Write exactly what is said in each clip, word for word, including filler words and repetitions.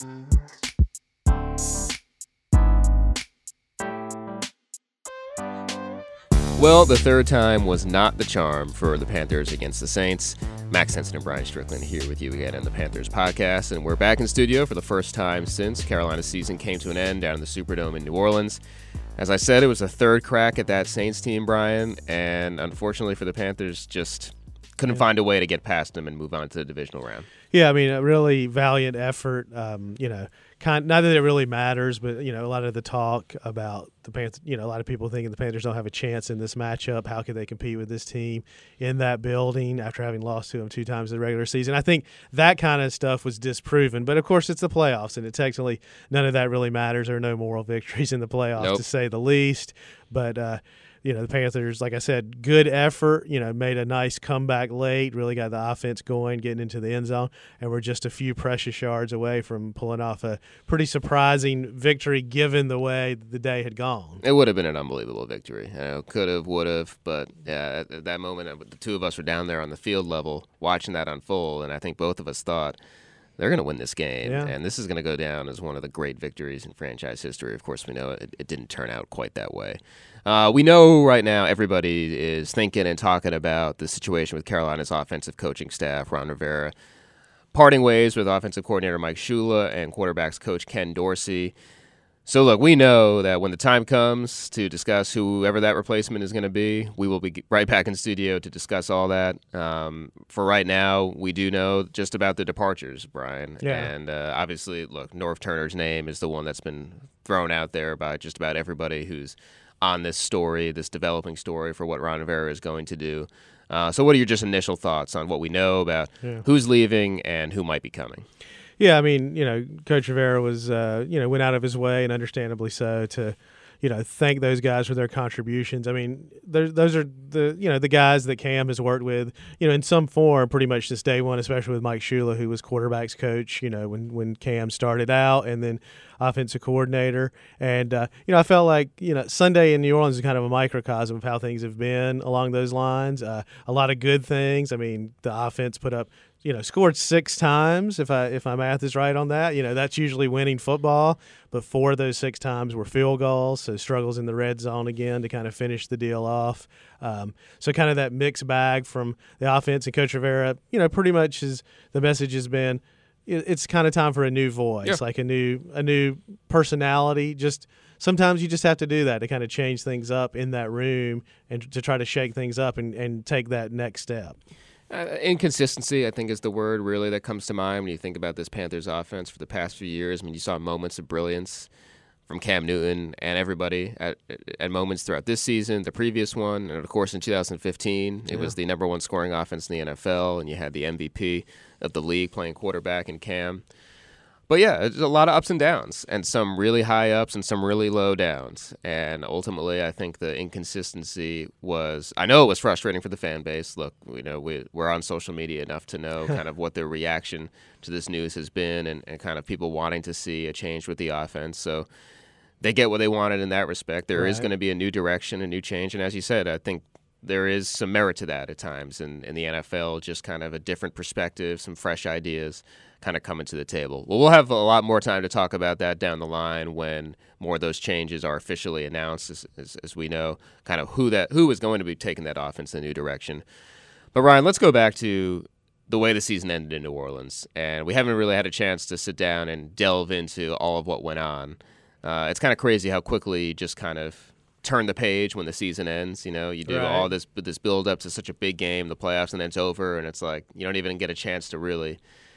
Well, the third time was not the charm for the Panthers against the Saints. Max Henson and Brian Strickland here with you again on the Panthers podcast, and we're back in studio for the first time since Carolina's season came to an end down in the Superdome in New Orleans. As I said, it was a third crack at that Saints team, Brian, and unfortunately for the Panthers, just couldn't find a way to get past them and move on to the divisional round. Yeah, I mean, a really valiant effort. Um, you know, kind not that it really matters, but you know, a lot of the talk about the Panthers. You know, a lot of people thinking the Panthers don't have a chance in this matchup. How could they compete with this team in that building after having lost to them two times in the regular season? I think that kind of stuff was disproven. But of course, it's the playoffs, and it technically none of that really matters. There are no moral victories in the playoffs, nope. to say the least. But uh, you know, the Panthers, like I said, good effort, you know, made a nice comeback late, really got the offense going, getting into the end zone, and we're just a few precious yards away from pulling off a pretty surprising victory given the way the day had gone. It would have been an unbelievable victory. You know, could have, would have, but yeah, at that moment, the two of us were down there on the field level watching that unfold, and I think both of us thought, they're going to win this game, yeah. and this is going to go down as one of the great victories in franchise history. Of course, we know it, it didn't turn out quite that way. Uh, we know right now everybody is thinking and talking about the situation with Carolina's offensive coaching staff, Ron Rivera, parting ways with offensive coordinator Mike Shula and quarterbacks coach Ken Dorsey. So, look, we know that when the time comes to discuss whoever that replacement is going to be, we will be right back in studio to discuss all that. Um, for right now, we do know just about the departures, Brian. Yeah. And uh, obviously, look, Norv Turner's name is the one that's been thrown out there by just about everybody who's on this story, this developing story for what Ron Rivera is going to do. Uh, so what are your just initial thoughts on what we know about yeah. who's leaving and who might be coming? Yeah, I mean, you know, Coach Rivera was, uh, you know, went out of his way, and understandably so, to, you know, thank those guys for their contributions. I mean, those are the, you know, the guys that Cam has worked with, you know, in some form pretty much since day one, especially with Mike Shula, who was quarterback's coach, you know, when, when Cam started out, and then offensive coordinator. And, uh, you know, I felt like, you know, Sunday in New Orleans is kind of a microcosm of how things have been along those lines. Uh, a lot of good things. I mean, the offense put up, you know, scored six times, if I if my math is right on that. You know, that's usually winning football, but four of those six times were field goals, so struggles in the red zone again to kind of finish the deal off. Um, so kind of that mixed bag from the offense, and Coach Rivera, you know, pretty much is the message has been, it's kind of time for a new voice, yeah. like a new a new personality. Just sometimes you just have to do that to kind of change things up in that room and to try to shake things up and, and take that next step. Uh, inconsistency, I think, is the word really that comes to mind when you think about this Panthers offense for the past few years. I mean, you saw moments of brilliance from Cam Newton and everybody at, at moments throughout this season, the previous one, and of course in two thousand fifteen, it yeah. was the number one scoring offense in the N F L, and you had the M V P of the league playing quarterback in Cam. But yeah, there's a lot of ups and downs, and some really high ups and some really low downs. And ultimately, I think the inconsistency was, I know it was frustrating for the fan base. Look, you know, we, we're on social media enough to know kind of what their reaction to this news has been, and, and kind of people wanting to see a change with the offense. So they get what they wanted in that respect. There right. is going to be a new direction, a new change. And as you said, I think there is some merit to that at times in, in the N F L, just kind of a different perspective, some fresh ideas kind of coming to the table. Well, we'll have a lot more time to talk about that down the line when more of those changes are officially announced, as, as, as we know kind of who that who is going to be taking that offense in a new direction. But, Ryan, let's go back to the way the season ended in New Orleans. And we haven't really had a chance to sit down and delve into all of what went on. Uh, it's kind of crazy how quickly you just kind of turn the page when the season ends. You know, you do right. all this this build up to such a big game, the playoffs, and then it's over, and it's like you don't even get a chance to really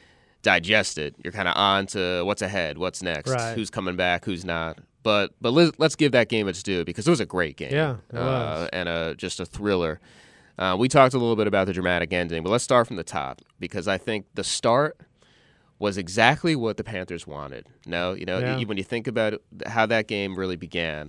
digest it. You're kind of on to what's ahead, what's next, right. who's coming back, who's not. But but let's give that game its due, because it was a great game. Yeah, it uh, was. and a, just a thriller. Uh, we talked a little bit about the dramatic ending, but let's start from the top, because I think the start was exactly what the Panthers wanted. No, you know, yeah. when you think about how that game really began,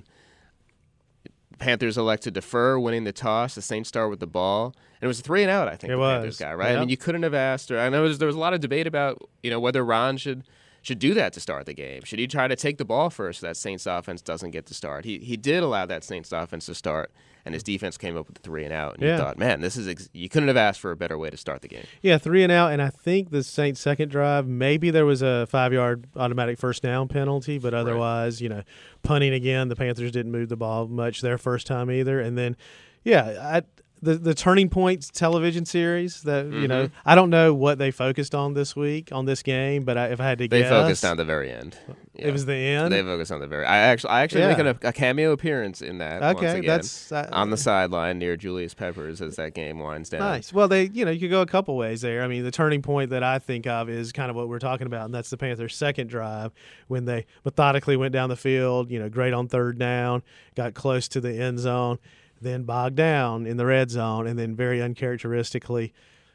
the Panthers elect to defer, winning the toss. The Saints start with the ball. And it was a three and out, I think, it the was. Panthers got, right? Yep. I mean, you couldn't have asked, or I know there was a lot of debate about, you know, whether Ron should should do that to start the game. Should he try to take the ball first so that Saints offense doesn't get to start? He he did allow that Saints offense to start, and his defense came up with the three and out. And yeah. you thought, man, this is ex- you couldn't have asked for a better way to start the game. Yeah, three and out, and I think the Saints' second drive, maybe there was a five-yard automatic first down penalty, but otherwise, right. you know, punting again, the Panthers didn't move the ball much their first time either. And then, yeah, I – The the Turning Point television series that mm-hmm. you know I don't know what they focused on this week on this game, but I, if I had to they guess, they focused on the very end. Yeah. It was the end. They focused on the very. I actually I actually yeah. making a, a cameo appearance in that. Okay, once again, that's uh, on the sideline near Julius Peppers as that game winds down. Nice. Well, they you know you could go a couple ways there. I mean, the turning point that I think of is kind of what we're talking about, and that's the Panthers' second drive when they methodically went down the field. You know, great on third down, got close to the end zone. Then bogged down in the red zone, and then very uncharacteristically,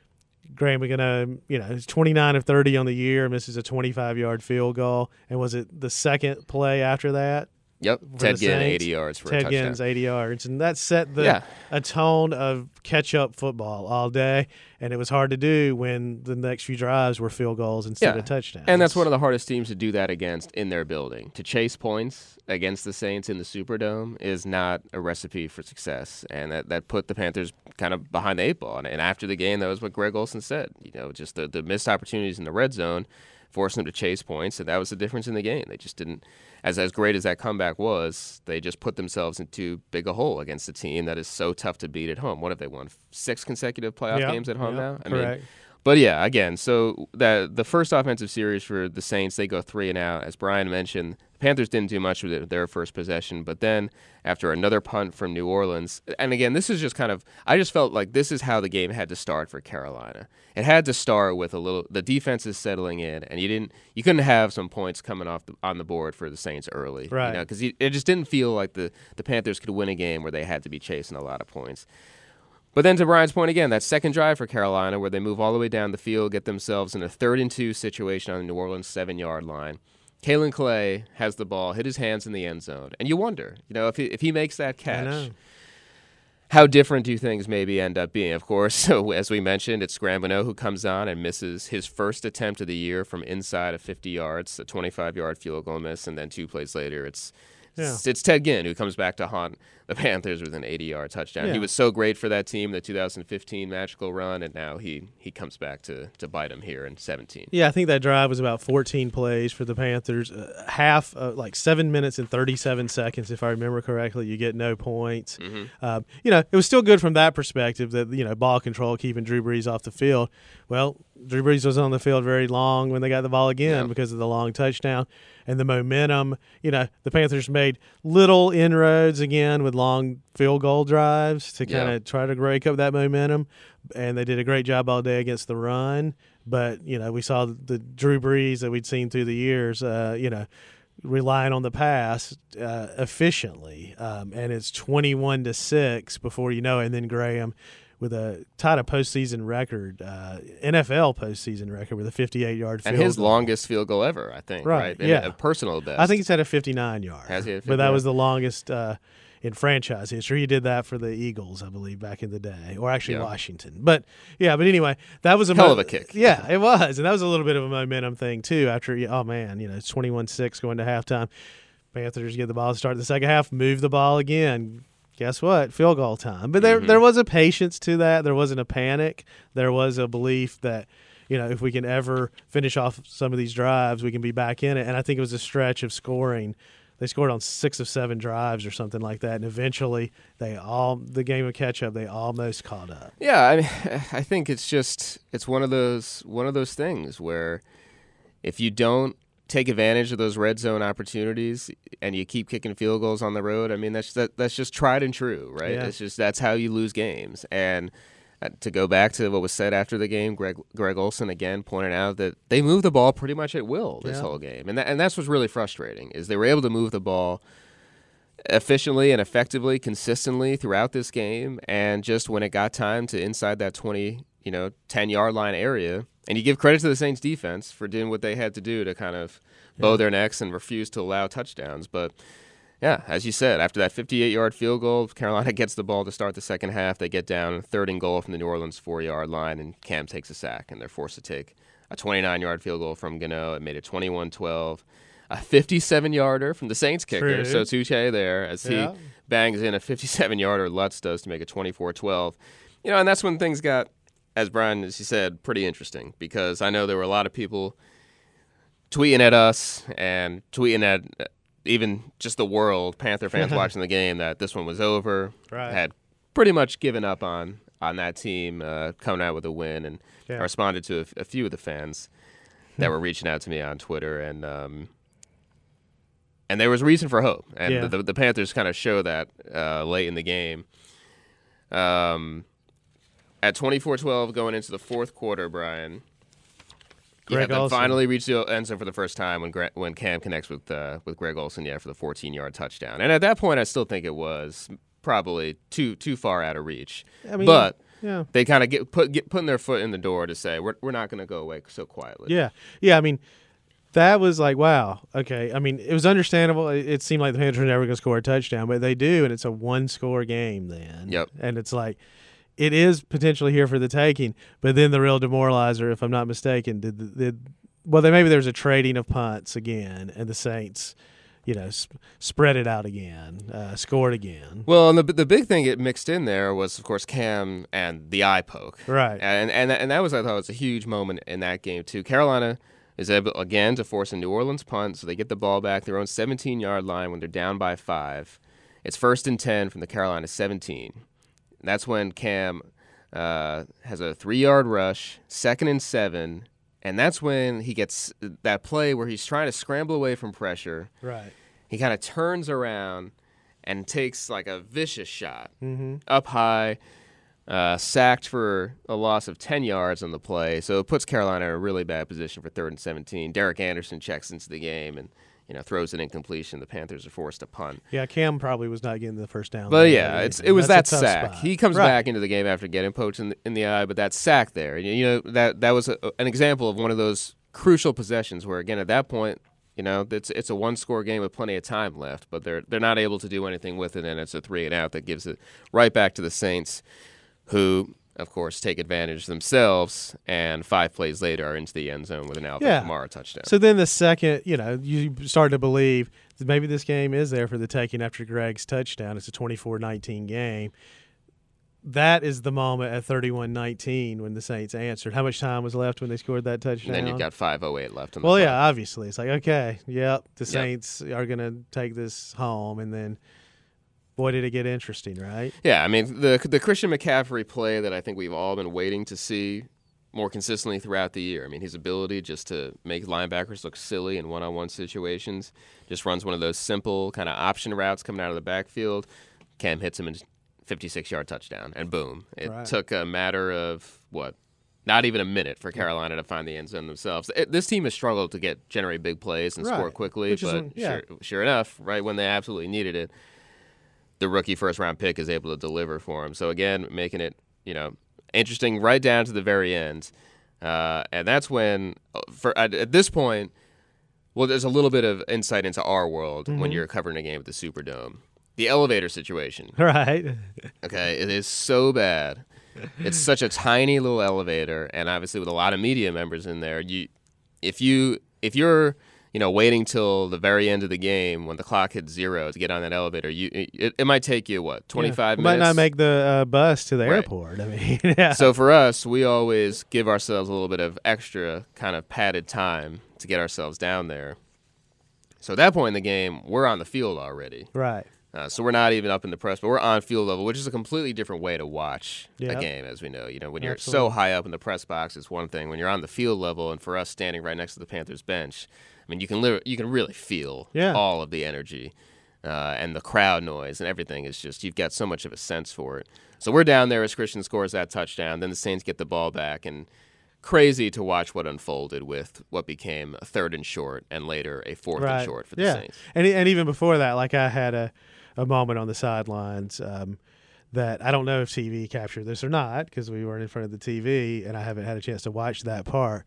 Graham McGinnis, you know, he's twenty-nine of thirty on the year, misses a twenty-five-yard field goal. And was it the second play after that? Yep, Ted Ginn, eighty yards for Ted a touchdown. Ginn's eighty yards, and that set the yeah. a tone of catch-up football all day, and it was hard to do when the next few drives were field goals instead yeah. of touchdowns. And that's one of the hardest teams to do that against in their building. To chase points against the Saints in the Superdome is not a recipe for success, and that, that put the Panthers kind of behind the eight ball. And, and after the game, that was what Greg Olsen said. You know, just the, the missed opportunities in the red zone forced them to chase points, and that was the difference in the game. They just didn't. As as great as that comeback was, they just put themselves into too big a hole against a team that is so tough to beat at home. What have they won? Six consecutive playoff yep, games at home yep, now? I correct. mean, but yeah, again, so that the first offensive series for the Saints, they go three and out. As Brian mentioned, the Panthers didn't do much with it, their first possession, but then after another punt from New Orleans, and again, this is just kind of, I just felt like this is how the game had to start for Carolina. It had to start with a little, the defense is settling in, and you didn't, you couldn't have some points coming off the, on the board for the Saints early, right? You know, because it just didn't feel like the the Panthers could win a game where they had to be chasing a lot of points. But then to Brian's point again, that second drive for Carolina where they move all the way down the field, get themselves in a third and two situation on the New Orleans seven-yard line. Kalen Clay has the ball, hit his hands in the end zone. And you wonder, you know, if he, if he makes that catch, how different do things maybe end up being? Of course, so as we mentioned, it's Scrambino who comes on and misses his first attempt of the year from inside of fifty yards, a twenty-five-yard field goal miss, and then two plays later, it's Yeah. It's Ted Ginn who comes back to haunt the Panthers with an eighty-yard touchdown. Yeah. He was so great for that team, the two thousand fifteen magical run, and now he, he comes back to, to bite him here in seventeen. Yeah, I think that drive was about fourteen plays for the Panthers. Uh, half, uh, like seven minutes and thirty-seven seconds, if I remember correctly. You get no points. Mm-hmm. Um, you know, it was still good from that perspective that, you know, ball control, keeping Drew Brees off the field. Well, Drew Brees was on the field very long when they got the ball again yeah. because of the long touchdown and the momentum. You know, the Panthers made little inroads again with long field goal drives to kind of yeah. try to break up that momentum, and they did a great job all day against the run. But, you know, we saw the Drew Brees that we'd seen through the years, uh, you know, relying on the pass uh, efficiently, um, and it's twenty-one to six before you know it, and then Graham with a tied a postseason record, uh, N F L postseason record with a fifty-eight-yard field goal. And his goal. longest field goal ever, I think. Right, right? yeah. A personal best. I think he's had a fifty-nine-yard. Has he had But that was the longest uh, in franchise history. He did that for the Eagles, I believe, back in the day, or actually yeah. Washington. But, yeah, but anyway, that was a hell mo- of a kick. Yeah, it was. And that was a little bit of a momentum thing, too, after, oh, man, you know, it's twenty-one six going to halftime. Panthers get the ball to start the second half, move the ball again. Guess what? Field goal time. But there, mm-hmm. there was a patience to that. There wasn't a panic. There was a belief that, you know, if we can ever finish off some of these drives, we can be back in it. And I think it was a stretch of scoring. They scored on six of seven drives or something like that. And eventually, they all the game of catch up. They almost caught up. Yeah, I mean, I think it's just it's one of those one of those things where if you don't take advantage of those red zone opportunities and you keep kicking field goals on the road, I mean, that's that, that's just tried and true, right? Yeah. It's just that's how you lose games. And uh, to go back to what was said after the game, Greg Greg Olsen again pointed out that they moved the ball pretty much at will this yeah. whole game. And that, and that's what's really frustrating is they were able to move the ball efficiently and effectively, consistently throughout this game, and just when it got time to inside that twenty, you know, ten-yard line area. And you give credit to the Saints defense for doing what they had to do to kind of bow yeah. their necks and refuse to allow touchdowns. But Yeah, as you said, after that fifty-eight-yard field goal, Carolina gets the ball to start the second half. They get down third and goal from the New Orleans four-yard line, and Cam takes a sack, and they're forced to take a twenty-nine-yard field goal from Gano. It made it twenty-one twelve. A fifty-seven-yarder from the Saints kicker, True. so touche there, as Yeah. he bangs in a fifty-seven-yarder, Lutz does, to make it twenty-four twelve. You know, and that's when things got, as Brian, as he said, pretty interesting, because I know there were a lot of people tweeting at us and tweeting at even just the world, Panther fans watching the game, that this one was over. Right. Had pretty much given up on on that team uh, coming out with a win, and Yeah. I responded to a, a few of the fans that were reaching out to me on Twitter, and um, and there was reason for hope, and Yeah. the, the Panthers kind of show that uh, late in the game. Um, at twenty-four twelve going into the fourth quarter, Brian, yeah, Greg they Olsen. finally reached the end zone for the first time when Gra- when Cam connects with uh, with Greg Olsen, yeah, for the fourteen-yard touchdown. And at that point, I still think it was probably too too far out of reach. I mean, but yeah. they kind of get put get putting their foot in the door to say we're we're not going to go away so quietly. Yeah. Yeah, I mean, that was like, wow, okay. I mean, it was understandable. It, it seemed like the Panthers were never going to score a touchdown, but they do, and it's a one-score game then. Yep. And it's like, it is potentially here for the taking, but then the real demoralizer, if I'm not mistaken, did, the, did well, then maybe there was a trading of punts again, and the Saints, you know, sp- spread it out again, uh, scored again. Well, and the the big thing it mixed in there was, of course, Cam and the eye poke. Right. And and and that was, I thought, was a huge moment in that game too. Carolina is able again to force a New Orleans punt, so they get the ball back their own seventeen-yard line when they're down by five. It's first and ten from the Carolina seventeen. And that's when Cam uh, has a three-yard rush, second and seven, and that's when he gets that play where he's trying to scramble away from pressure. Right. He kind of turns around and takes like a vicious shot Mm-hmm. up high, uh, sacked for a loss of ten yards on the play. So it puts Carolina in a really bad position for third and seventeen. Derek Anderson checks into the game and you know throws an incompletion. The Panthers are forced to punt. Yeah, Cam probably was not getting the first down. But there yeah, either. it's it was That's that a tough sack. spot. He comes Right. back into the game after getting poked in the, in the eye, but that sack there, you you know that that was a, an example of one of those crucial possessions where again at that point. You know, it's it's a one-score game with plenty of time left, but they're they're not able to do anything with it, and it's a three and out that gives it right back to the Saints, who, of course, take advantage themselves, and five plays later are into the end zone with an Alvin Yeah. Kamara touchdown. So then the second, you know, you start to believe that maybe this game is there for the taking after Greg's touchdown. It's a twenty-four nineteen game. That is the moment at thirty-one nineteen when the Saints answered. How much time was left when they scored that touchdown? and then you've got five oh eight left on the well, clock. yeah, obviously. It's like, okay, yep, the Yep. Saints are going to take this home. And then, boy, did it get interesting, right? Yeah, I mean, the the Christian McCaffrey play that I think we've all been waiting to see more consistently throughout the year. I mean, his ability just to make linebackers look silly in one-on-one situations, just runs one of those simple kind of option routes coming out of the backfield. Cam hits him in fifty-six-yard touchdown, and boom. It Right. took a matter of, what, not even a minute for Carolina to find the end zone themselves. It, this team has struggled to get generate big plays and score Right. quickly, Which is but when- yeah. sure, sure enough, right when they absolutely needed it, the rookie first-round pick is able to deliver for him. So, again, making it, you know, interesting right down to the very end. Uh, and that's when, for at, at this point, well, there's a little bit of insight into our world when Mhm. you're covering a game at the Superdome. The elevator situation, Right. okay, it is so bad. It's such a tiny little elevator, and obviously with a lot of media members in there, you, if you, if you're, you know, waiting till the very end of the game when the clock hits zero to get on that elevator, you, it, it might take you what, twenty-five yeah. minutes. Might not make the uh, bus to the Right. airport. I mean, yeah. So for us, we always give ourselves a little bit of extra kind of padded time to get ourselves down there. So at that point in the game, we're on the field already. right. Uh, so we're not even up in the press, but we're on field level, which is a completely different way to watch Yep. a game, as we know. You know, when you're Absolutely. so high up in the press box, it's one thing. When you're on the field level, and for us standing right next to the Panthers bench, I mean, you can li- you can really feel Yeah. all of the energy uh, and the crowd noise and everything. Is just you've got so much of a sense for it. So we're down there as Christian scores that touchdown. Then the Saints get the ball back, and crazy to watch what unfolded with what became a third and short, and later a fourth Right. and short for the yeah. Saints. And and even before that, like I had a, a moment on the sidelines um, that I don't know if T V captured this or not because we weren't in front of the T V and I haven't had a chance to watch that part.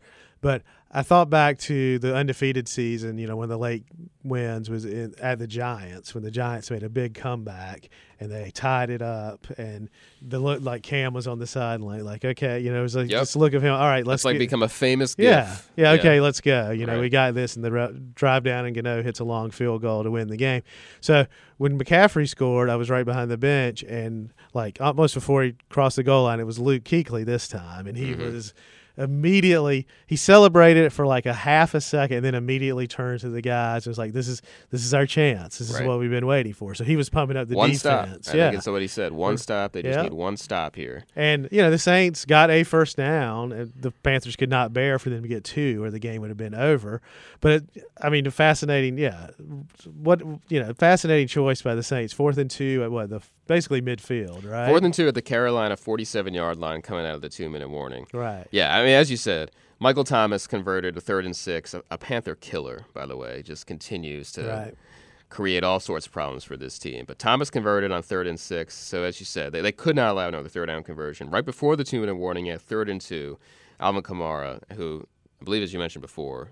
But I thought back to the undefeated season, you know, when the late wins was in, at the Giants, when the Giants made a big comeback and they tied it up, and the look like Cam was on the sideline, like, okay, you know, it was like Yep. just look of him. All right, let's It's like get, become a famous yeah, gif. yeah, okay, let's go. You know, Right. we got this, and the re- drive down, and Gano hits a long field goal to win the game. So when McCaffrey scored, I was right behind the bench, and like almost before he crossed the goal line, it was Luke Kuechly this time, and he Mhm. was immediately he celebrated it for like a half a second, and then immediately turned to the guys and was like, "This is this is our chance. This is Right. what we've been waiting for." So he was pumping up the One defense. stop. I yeah, think it's what he said. One stop. They just Yeah. need one stop here. and you know the Saints got a first down, and the Panthers could not bear for them to get two, or the game would have been over. But it, I mean, a fascinating, yeah, what you know, fascinating choice by the Saints. Fourth and two at what the basically midfield, right? Fourth and two at the Carolina forty-seven-yard line coming out of the two-minute warning. right. Yeah, I mean, as you said, Michael Thomas converted a third and six, a, a Panther killer, by the way, just continues to Right. create all sorts of problems for this team. But Thomas converted on third and six, so as you said, they, they could not allow another third down conversion. Right before the two-minute warning at third and two, Alvin Kamara, who I believe, as you mentioned before,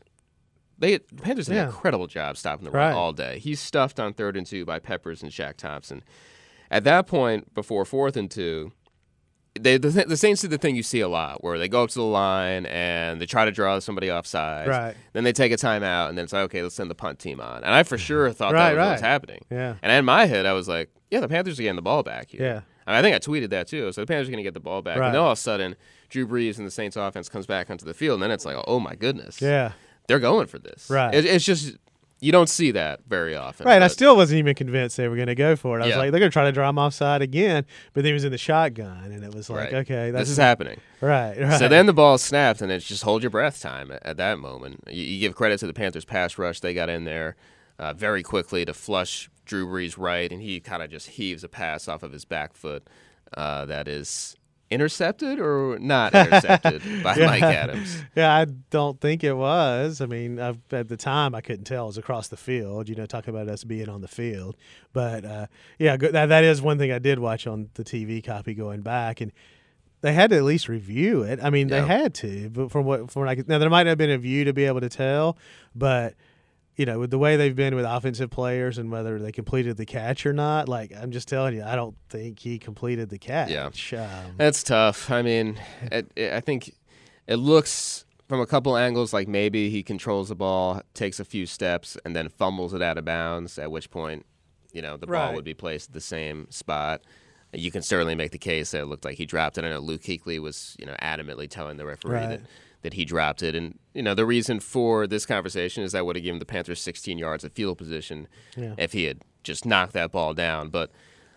they the Panthers did Yeah. an incredible job stopping the run Right. all day. He's stuffed on third and two by Peppers and Shaq Thompson. At that point, before fourth and two, They, the, the Saints did the thing you see a lot, where they go up to the line and they try to draw somebody offside. Right. Then they take a timeout, and then it's like, okay, let's send the punt team on. And I for sure thought Right, that was what was right. happening. Yeah. And in my head, I was like, yeah, the Panthers are getting the ball back here. Yeah. I, mean, I think I tweeted that too. So the Panthers are going to get the ball back. Right. And then all of a sudden, Drew Brees and the Saints offense comes back onto the field, and then it's like, oh my goodness. Yeah. They're going for this. Right. It, it's just, you don't see that very often. Right. I but- still wasn't even convinced they were going to go for it. I was Yeah. like, they're going to try to draw him offside again, but then he was in the shotgun, and it was like, Right. okay, that's This is happening. right. Right. So then the ball snapped, and it's just hold your breath time at, at that moment. You, you give credit to the Panthers' pass rush. They got in there uh, very quickly to flush Drew Brees right, and he kind of just heaves a pass off of his back foot uh, that is intercepted or not intercepted by Yeah. Mike Adams. Yeah, I don't think it was. I mean, I've, at the time, I couldn't tell. It was across the field, you know, talking about us being on the field. But, uh, yeah, go- that, that is one thing I did watch on the T V copy going back. And they had to at least review it. I mean, Yeah. they had to. But from what, from what I could, now, there might have been a view to be able to tell. But, you know, with the way they've been with offensive players and whether they completed the catch or not, like, I'm just telling you, I don't think he completed the catch. Yeah. Um, That's tough. I mean, it, it, I think it looks from a couple angles like maybe he controls the ball, takes a few steps, and then fumbles it out of bounds, at which point, you know, the ball Right. would be placed at the same spot. You can certainly make the case that it looked like he dropped it. I know Luke Kuechly was, you know, adamantly telling the referee Right. that, that he dropped it. And, you know, the reason for this conversation is that would have given the Panthers sixteen yards of field position Yeah. if he had just knocked that ball down. But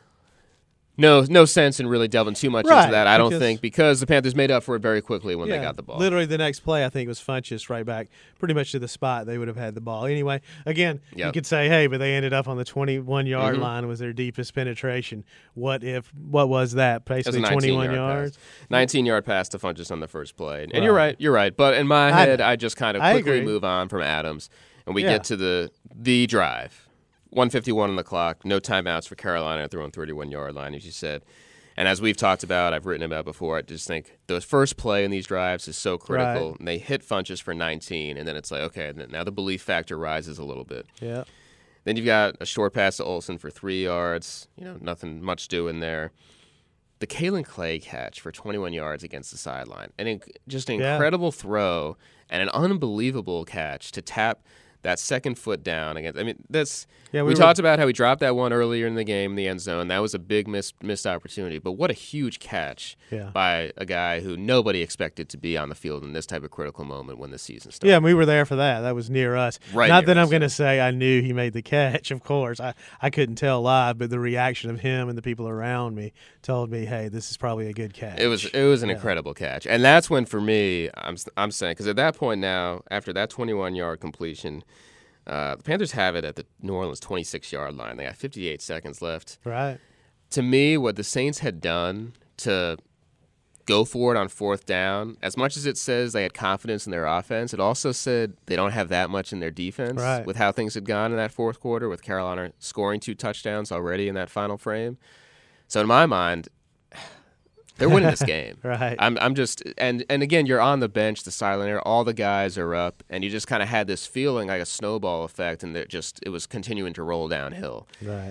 no no sense in really delving too much Right, into that, I don't because- think, because the Panthers made up for it very quickly when they Yeah, got the ball. Literally, the next play I think was Funchess right back, pretty much to the spot they would have had the ball. Anyway, again, you Yep. could say, hey, but they ended up on the twenty-one yard Mhm. line was their deepest penetration. What if? What was that? That was a Basically, twenty-one nineteen-yard yards. pass. nineteen-yard pass to Funchess on the first play. And Right. you're right, you're right. But in my I head, know. I, just kind of I quickly agree. move on from Adams, and we Yeah. get to the the drive. one fifty-one on the clock, no timeouts for Carolina at their own thirty-one-yard line, as you said. And as we've talked about, I've written about before, I just think the first play in these drives is so critical. Right. And they hit Funchess for nineteen, and then it's like, okay, then- now the belief factor rises a little bit. Yeah. Then you've got a short pass to Olsen for three yards. You know, nothing much doing there. The Kalen Clay catch for twenty-one yards against the sideline. And in, just an Yeah. incredible throw and an unbelievable catch to tap that second foot down against. I mean, that's Yeah, we, we were- talked about how he dropped that one earlier in the game in the end zone. That was a big missed missed opportunity. But what a huge catch Yeah. by a guy who nobody expected to be on the field in this type of critical moment when the season started. Yeah, and we were there for that. That was near us. Right Not near that I'm us, going yeah. to say I knew he made the catch. Of course, I, I couldn't tell live, but the reaction of him and the people around me told me, "Hey, this is probably a good catch." It was it was an Yeah. incredible catch, and that's when for me I'm I'm saying because at that point now after that twenty-one yard completion, uh, the Panthers have it at the New Orleans twenty-six yard line. They got fifty-eight seconds left. right. To me, what the Saints had done to go for it on fourth down, as much as it says they had confidence in their offense, it also said they don't have that much in their defense Right. with how things had gone in that fourth quarter, with Carolina scoring two touchdowns already in that final frame. So in my mind, They're winning this game. Right. I'm I'm just and and again, you're on the bench, the silent air, all the guys are up, and you just kind of had this feeling like a snowball effect, and it just it was continuing to roll downhill. Right.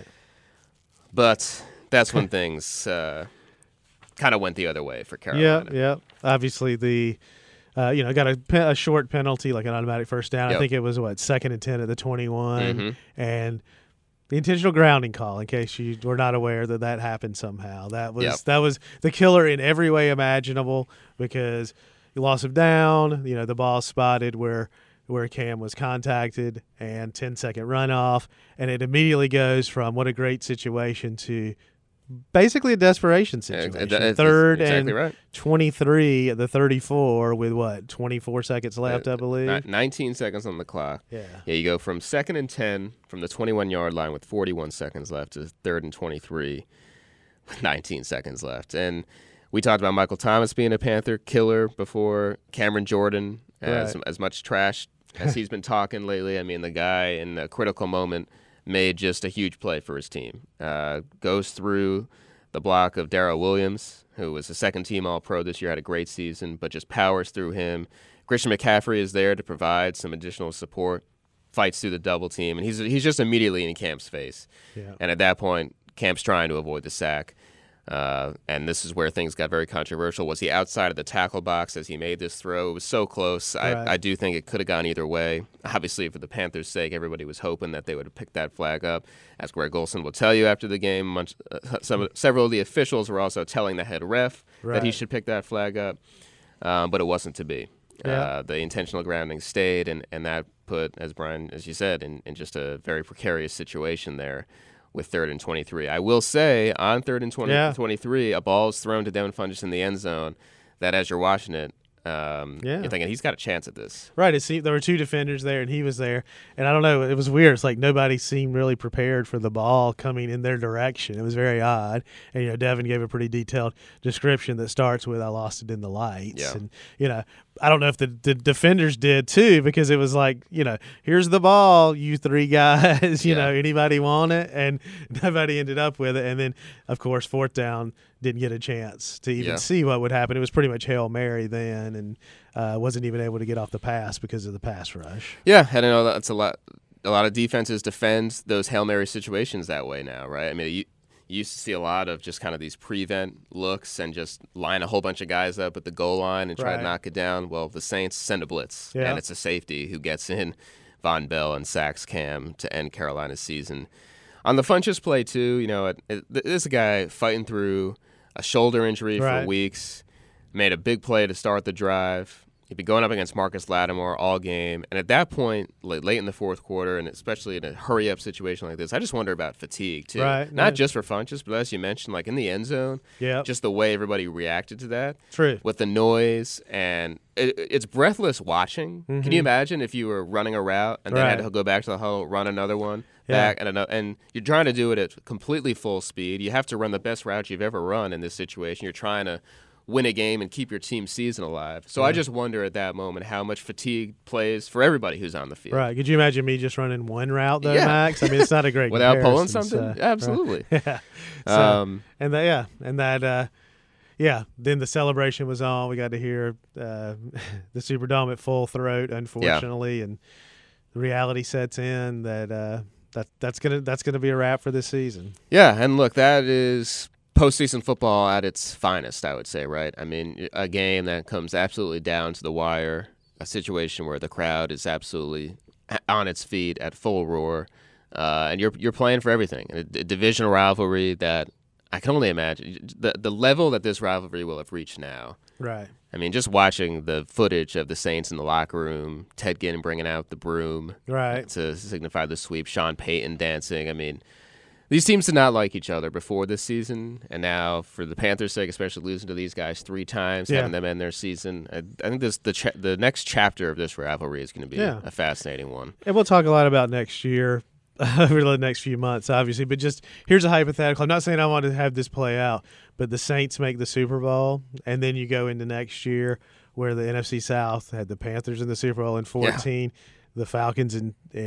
But that's when things uh, kind of went the other way for Carolina. Yeah, yeah. Obviously, the uh, you know got a, pe- a short penalty, like an automatic first down. Yep. I think it was what second and ten at the twenty-one, Mm-hmm. and the intentional grounding call. In case you were not aware that that happened somehow, that was Yep. that was the killer in every way imaginable because you lost him down. You know the ball spotted where. where Cam was contacted and ten second runoff, and it immediately goes from what a great situation to basically a desperation situation. It's- it's Third exactly and right. twenty-three at the thirty-four with what, twenty-four seconds left, Uh, I believe? Ni- nineteen seconds on the clock. Yeah. Yeah, you go from second and ten from the twenty-one yard line with forty-one seconds left to third and twenty-three with nineteen seconds left. And we talked about Michael Thomas being a Panther killer before. Cameron Jordan, as, Right. as much trash as he's been talking lately. I mean, the guy in a critical moment made just a huge play for his team. Uh, goes through the block of Darrell Williams, who was a second-team All-Pro this year, had a great season, but just powers through him. Christian McCaffrey is there to provide some additional support, fights through the double team, and he's he's just immediately in Camp's face. Yeah. And at that point, Camp's trying to avoid the sack. Uh, and this is where things got very controversial. Was he outside of the tackle box as he made this throw? It was so close. Right. I, I do think it could have gone either way. Obviously, for the Panthers' sake, everybody was hoping that they would have picked that flag up. As Greg Olson will tell you after the game, much, uh, some of, several of the officials were also telling the head ref that he Right. should pick that flag up, um, but it wasn't to be. Yeah. Uh, the intentional grounding stayed, and, and that put, as Brian, as you said, in, in just a very precarious situation there with third and twenty-three. I will say, on third and twenty, Yeah. twenty-three, a ball is thrown to Devin Funchess in the end zone that as you're watching it, um, Yeah. you're thinking he's got a chance at this. Right. It seemed there were two defenders there, and he was there. And I don't know. It was weird. It's like nobody seemed really prepared for the ball coming in their direction. It was very odd. And you know, Devin gave a pretty detailed description that starts with "I lost it in the lights." Yeah. And you know, I don't know if the, the defenders did too, because it was like, you know, here's the ball, you three guys. You Yeah. know, anybody want it? And nobody ended up with it. And then, of course, fourth down. Didn't get a chance to even Yeah. see what would happen. It was pretty much Hail Mary then, and uh, wasn't even able to get off the pass because of the pass rush. Yeah, and I know that's a lot. A lot of defenses defend those Hail Mary situations that way now, right? I mean, you, you used to see a lot of just kind of these prevent looks and just line a whole bunch of guys up at the goal line and try Right. to knock it down. Well, the Saints send a blitz, Yeah. and it's a safety who gets in Von Bell and sacks Cam to end Carolina's season. On the Funchess play, too, you know, it, it, this is a guy fighting through a shoulder injury Right. for weeks, made a big play to start the drive. He'd be going up against Marcus Lattimore all game. And at that point, late, late in the fourth quarter, and especially in a hurry-up situation like this, I just wonder about fatigue, too. Right. Not No. just for Funchess, but as you mentioned, like in the end zone, Yeah, just the way everybody reacted to that true. with the noise. And it, it's breathless watching. Can Mhm. you imagine if you were running a route and then had Right. to go back to the huddle, run another one? Yeah. Back and another, and you're trying to do it at completely full speed. You have to run the best route you've ever run in this situation. You're trying to win a game and keep your team's season alive. So I Yeah. just wonder at that moment how much fatigue plays for everybody who's on the field. Right. Could you imagine me just running one route though, Yeah. Max? I mean, it's not a great Without pulling comparison, something? so- Absolutely. Yeah. So, Um, and that, yeah, and that, uh, yeah. Then the celebration was on. We got to hear uh, the Superdome at full throat, unfortunately, and the reality sets in that uh, that that's gonna that's gonna be a wrap for this season. yeah, and look, that is postseason football at its finest, I would say, right? I mean, a game that comes absolutely down to the wire, a situation where the crowd is absolutely on its feet at full roar, uh, and you're you're playing for everything. A, a divisional rivalry that I can only imagine the the level that this rivalry will have reached now. Right. I mean, just watching the footage of the Saints in the locker room, Ted Ginn bringing out the broom Right. to signify the sweep, Sean Payton dancing. I mean, these teams did not like each other before this season, and now for the Panthers' sake, especially losing to these guys three times, Yeah. having them end their season, I, I think this the cha- the next chapter of this rivalry is going to be Yeah. a fascinating one. And we'll talk a lot about next year over the next few months, obviously. But just here's a hypothetical. I'm not saying I want to have this play out, but the Saints make the Super Bowl, and then you go into next year where the N F C South had the Panthers in the Super Bowl in fourteen, the Falcons in, in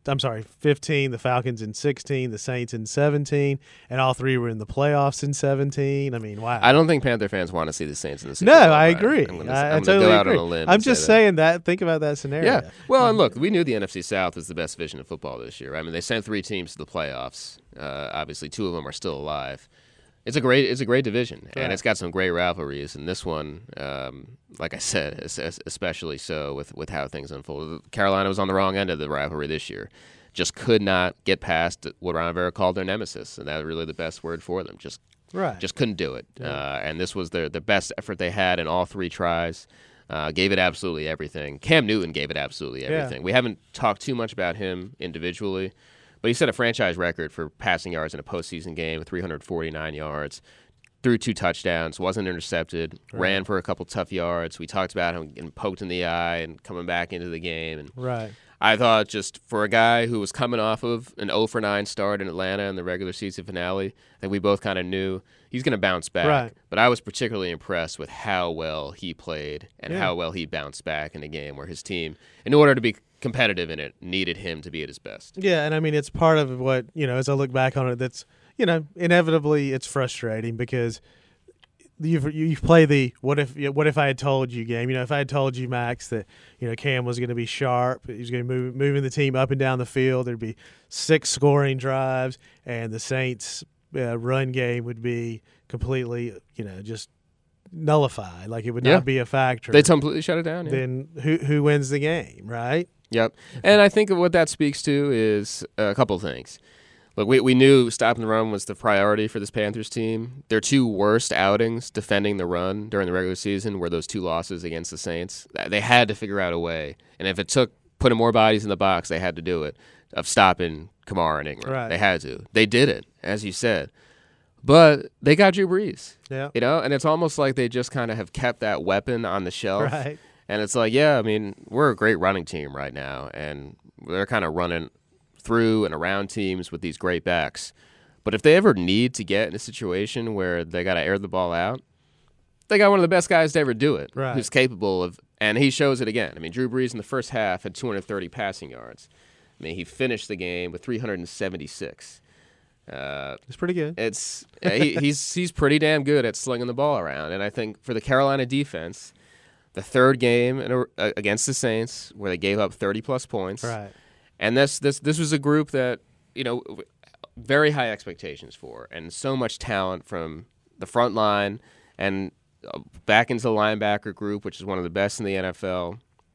I'm sorry, fifteen, the Falcons in sixteen, the Saints in seventeen, and all three were in the playoffs in seventeen. I mean, wow. I don't think Panther fans want to see the Saints in the Super No, Bowl. I Right? agree. I'm gonna, I, I'm I gonna totally go out agree. on a limb. I'm and just say saying that. Think about that scenario. Yeah. Well, and look, we knew the N F C South was the best division of football this year. I mean, they sent three teams to the playoffs. Uh, obviously, two of them are still alive. It's a great, it's a great division, Right. and it's got some great rivalries. And this one, um, like I said, especially so with, with how things unfolded. Carolina was on the wrong end of the rivalry this year. Just could not get past what Ron Rivera called their nemesis, and that's really the best word for them. Just, right. just couldn't do it. Yeah. Uh, and this was their the best effort they had in all three tries. Uh, gave it absolutely everything. Cam Newton gave it absolutely everything. Yeah. We haven't talked too much about him individually, but he set a franchise record for passing yards in a postseason game with three hundred forty-nine yards, threw two touchdowns, wasn't intercepted, Right. ran for a couple tough yards. We talked about him getting poked in the eye and coming back into the game. And Right. I thought just for a guy who was coming off of an oh for nine start in Atlanta in the regular season finale, I think we both kind of knew he's going to bounce back. Right. But I was particularly impressed with how well he played and Yeah. how well he bounced back in a game where his team, in order to be competitive in it, needed him to be at his best. Yeah, and I mean, it's part of what, you know, as I look back on it, that's, you know, inevitably it's frustrating because you you play the what if what if I had told you game. You know, if I had told you, Max, that, you know, Cam was going to be sharp, he was going to move moving the team up and down the field, there'd be six scoring drives, and the Saints' uh, run game would be completely, you know, just nullified. Like it would Yeah. not be a factor. They completely shut it down. Yeah. Then who who wins the game, right? Yep. And I think what that speaks to is a couple things. Look, we, we knew stopping the run was the priority for this Panthers team. Their two worst outings defending the run during the regular season were those two losses against the Saints. They had to figure out a way. And if it took putting more bodies in the box, they had to do it, of stopping Kamara and Ingram. Right. They had to. They did it, as you said. But they got Drew Brees. Yeah. You know, and it's almost like they just kind of have kept that weapon on the shelf. Right. And it's like, yeah, I mean, we're a great running team right now, and they're kind of running through and around teams with these great backs. But if they ever need to get in a situation where they got to air the ball out, they got one of the best guys to ever do it, Right. who's capable of, and he shows it again. I mean, Drew Brees in the first half had two hundred thirty passing yards. I mean, he finished the game with three hundred seventy-six. Uh, It's pretty good. it's he, he's he's pretty damn good at slinging the ball around, and I think for the Carolina defense, the third game in a, uh, against the Saints where they gave up thirty plus points, Right. and this this this was a group that, you know, very high expectations for, and so much talent from the front line and uh, back into the linebacker group, which is one of the best in the N F L.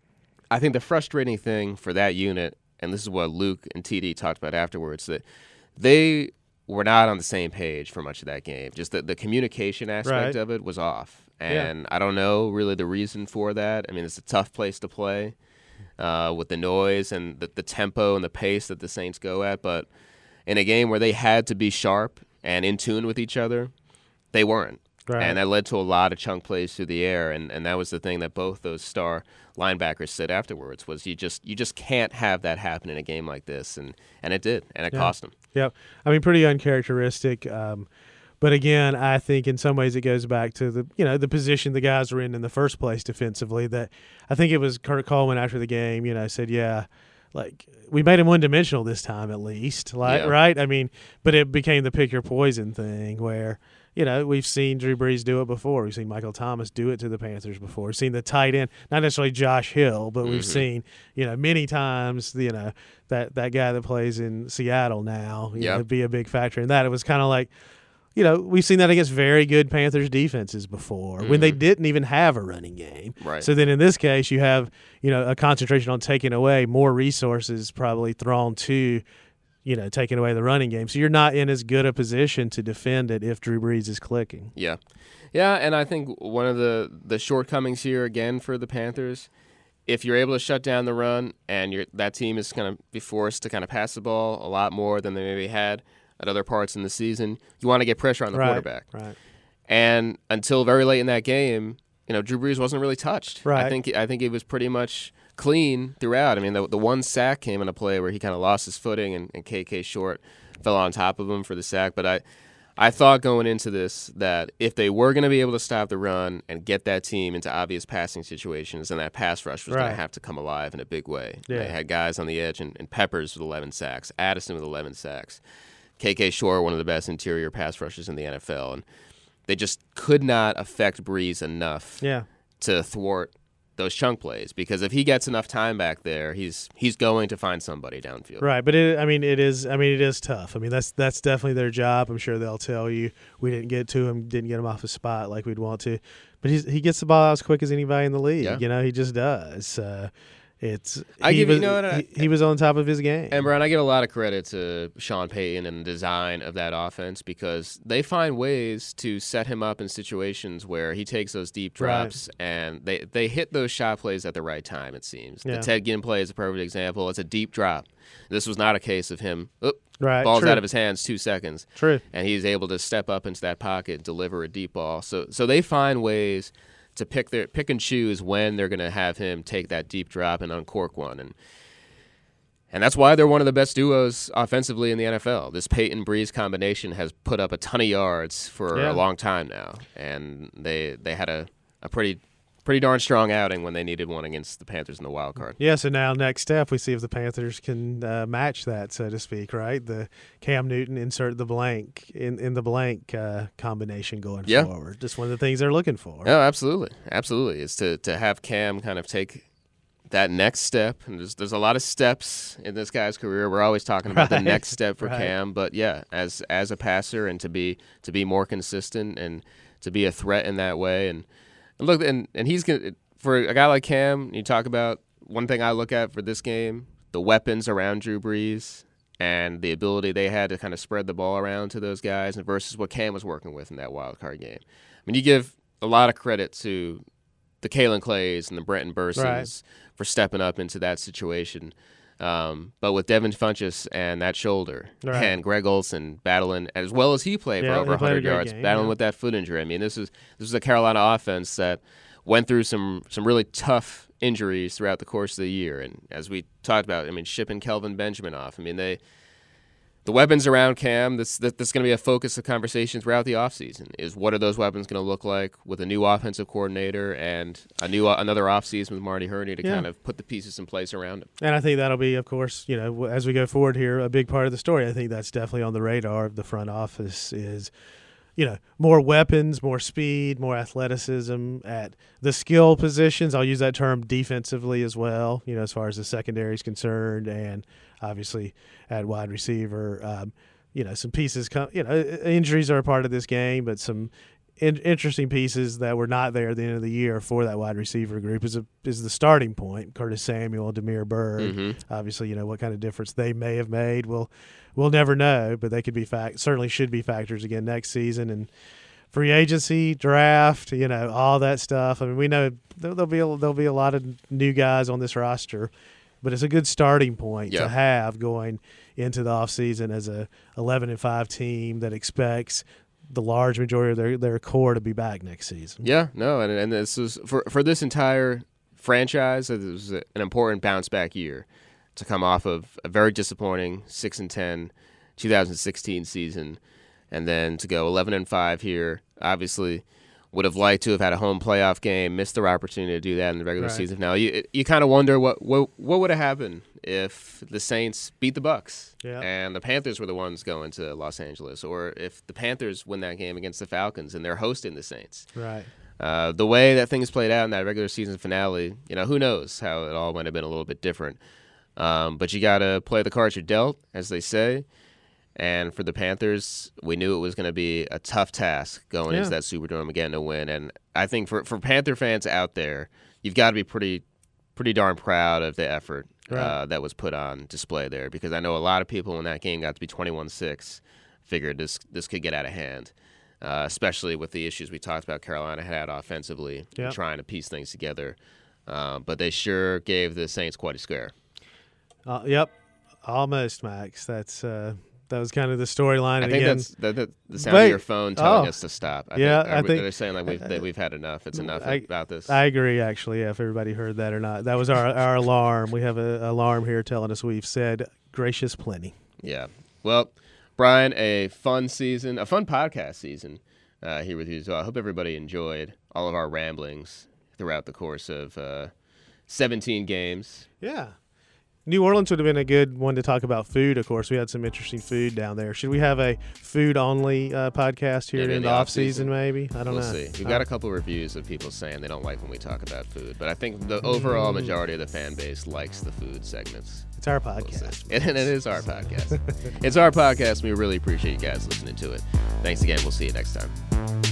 I think the frustrating thing for that unit, and this is what Luke and T D talked about afterwards, that they were not on the same page for much of that game. Just the, the communication aspect Right. of it was off. Yeah. And I don't know really the reason for that. I mean, it's a tough place to play uh, with the noise and the, the tempo and the pace that the Saints go at. But in a game where they had to be sharp and in tune with each other, they weren't. Right. And that led to a lot of chunk plays through the air, and, and that was the thing that both those star linebackers said afterwards was you just you just can't have that happen in a game like this, and, and it did, and it Yeah. cost them. Yep. I mean, pretty uncharacteristic. Um, but again, I think in some ways it goes back to the you know the position the guys were in in the first place defensively. That I think it was Kurt Coleman after the game, you know, said, yeah, like we made him one dimensional this time at least, like Yeah. right. I mean, but it became the pick your poison thing where. You know, we've seen Drew Brees do it before. We've seen Michael Thomas do it to the Panthers before. We've seen the tight end, not necessarily Josh Hill, but we've Mhm. seen, you know, many times, you know, that, that guy that plays in Seattle now, you Yep. know, be a big factor in that. It was kind of like, you know, we've seen that against very good Panthers defenses before when they Mhm. didn't even have a running game. Right. So then in this case, you have, you know, a concentration on taking away more resources probably thrown to, you know, taking away the running game. So you're not in as good a position to defend it if Drew Brees is clicking. Yeah. Yeah, and I think one of the, the shortcomings here, again, for the Panthers, if you're able to shut down the run and you're, that team is going to be forced to kind of pass the ball a lot more than they maybe had at other parts in the season, you want to get pressure on the Right, quarterback. Right. And until very late in that game, you know, Drew Brees wasn't really touched. Right. I think I think it was pretty much clean throughout. I mean, the, the one sack came in a play where he kind of lost his footing and, and K K Short fell on top of him for the sack. But I, I thought going into this that if they were going to be able to stop the run and get that team into obvious passing situations, then that pass rush was Right. going to have to come alive in a big way. Yeah. They had guys on the edge, and, and Peppers with eleven sacks, Addison with eleven sacks, K K Shore, one of the best interior pass rushers in the N F L. And they just could not affect Breeze enough Yeah. to thwart those chunk plays, because if he gets enough time back there, he's he's going to find somebody downfield. Right, but it, I mean, it is. I mean, it is tough. I mean, that's that's definitely their job. I'm sure they'll tell you we didn't get to him, didn't get him off the spot like we'd want to, but he's he gets the ball out as quick as anybody in the league. Yeah. You know, he just does. Uh, it's I he give you- was, you know what, I- he, he was on top of his game. And Brian, I give a lot of credit to Sean Payton and the design of that offense, because they find ways to set him up in situations where he takes those deep drops, Right. and they, they hit those shot plays at the right time, it seems. Yeah. The Ted Ginn play is a perfect example. It's a deep drop. This was not a case of him, oop, right, ball's true. out of his hands two seconds, True. and he's able to step up into that pocket and deliver a deep ball. So so they find ways to pick their pick and choose when they're going to have him take that deep drop and uncork one, and and that's why they're one of the best duos offensively in the N F L. This Peyton Breeze combination has put up a ton of yards for Yeah. a long time now, and they they had a, a pretty pretty darn strong outing when they needed one against the Panthers in the wild card. Yeah, so now next step, we see if the Panthers can uh, match that, so to speak, right? The Cam Newton insert the blank in, in the blank uh, combination going Yeah. forward. Just one of the things they're looking for. No, absolutely, absolutely. Is to to have Cam kind of take that next step, and there's there's a lot of steps in this guy's career. We're always talking about Right. the next step for Right. Cam, but yeah, as as a passer, and to be to be more consistent and to be a threat in that way, and, and look, and and he's gonna, for a guy like Cam. You talk about one thing I look at for this game: the weapons around Drew Brees and the ability they had to kind of spread the ball around to those guys, and versus what Cam was working with in that wild card game. I mean, you give a lot of credit to the Kalen Clays and the Brenton Bursons Right. for stepping up into that situation. Um, but with Devin Funchess and that shoulder, Right. and Greg Olson battling as well as he played Yeah, for over he played a one hundred great yards, game, battling yeah. with that foot injury. I mean, this is this is a Carolina offense that went through some some really tough injuries throughout the course of the year. And as we talked about, I mean, shipping Kelvin Benjamin off. I mean, they the weapons around Cam, this that, that's going to be a focus of conversation throughout the offseason, is what are those weapons going to look like with a new offensive coordinator and a new another offseason with Marty Hurney to Yeah. kind of put the pieces in place around him. And I think that'll be, of course, you know, as we go forward here, a big part of the story. I think that's definitely on the radar of the front office is, you know, more weapons, more speed, more athleticism at the skill positions. I'll use that term defensively as well, you know, as far as the secondary is concerned, and obviously at wide receiver. Um, you know, some pieces come, you know, injuries are a part of this game, but some in- interesting pieces that were not there at the end of the year for that wide receiver group is a, is the starting point. Curtis Samuel, Demir Bird, Mm-hmm. obviously, you know, what kind of difference they may have made. We'll, we'll never know, but they could be fact certainly should be factors again next season. And free agency, draft, you know, all that stuff. I mean, we know there- there'll be a, there'll be a lot of new guys on this roster, but it's a good starting point Yeah. to have going into the offseason as a eleven and five team that expects the large majority of their, their core to be back next season. Yeah, no, and and this is for for this entire franchise. It was an important bounce back year to come off of a very disappointing six and ten two thousand sixteen season, and then to go eleven and five here. Obviously, would have liked to have had a home playoff game, missed their opportunity to do that in the regular Right. season. Now you you kind of wonder what what what would have happened if the Saints beat the Bucks Yeah. and the Panthers were the ones going to Los Angeles, or if the Panthers win that game against the Falcons and they're hosting the Saints. Right. Uh, the way that things played out in that regular season finale, you know, who knows how it all might have been a little bit different. Um, but you got to play the cards you're dealt, as they say. And for the Panthers, we knew it was going to be a tough task going Yeah. into that Superdome and getting a win. And I think for, for Panther fans out there, you've got to be pretty pretty darn proud of the effort Right. uh, that was put on display there, because I know a lot of people when that game got to be twenty-one six figured this this could get out of hand. Uh, especially with the issues we talked about Carolina had offensively, Yep. and trying to piece things together. Uh, but they sure gave the Saints quite a scare. Uh, yep. Almost, Max. That's uh, that was kind of the storyline. I And think again, that's the, the, the sound Wait. of your phone telling Oh. us to stop. I Yeah, think, I are we- think- they're saying like we've, that we've had enough. It's enough I- about this. I agree, actually, yeah, if everybody heard that or not. That was our, our alarm. We have an alarm here telling us we've said gracious plenty. Yeah. Well, Brian, a fun season, a fun podcast season uh, here with you as well. I hope everybody enjoyed all of our ramblings throughout the course of uh, seventeen games. Yeah. New Orleans would have been a good one to talk about food, of course. We had some interesting food down there. Should we have a food-only uh, podcast here maybe in, in the, the off-season, maybe? I don't we'll know. We'll see. We've got a couple reviews of people saying they don't like when we talk about food, but I think the overall majority of the fan base likes the food segments. It's our podcast. We'll and it is our podcast. It's our podcast. We really appreciate you guys listening to it. Thanks again. We'll see you next time.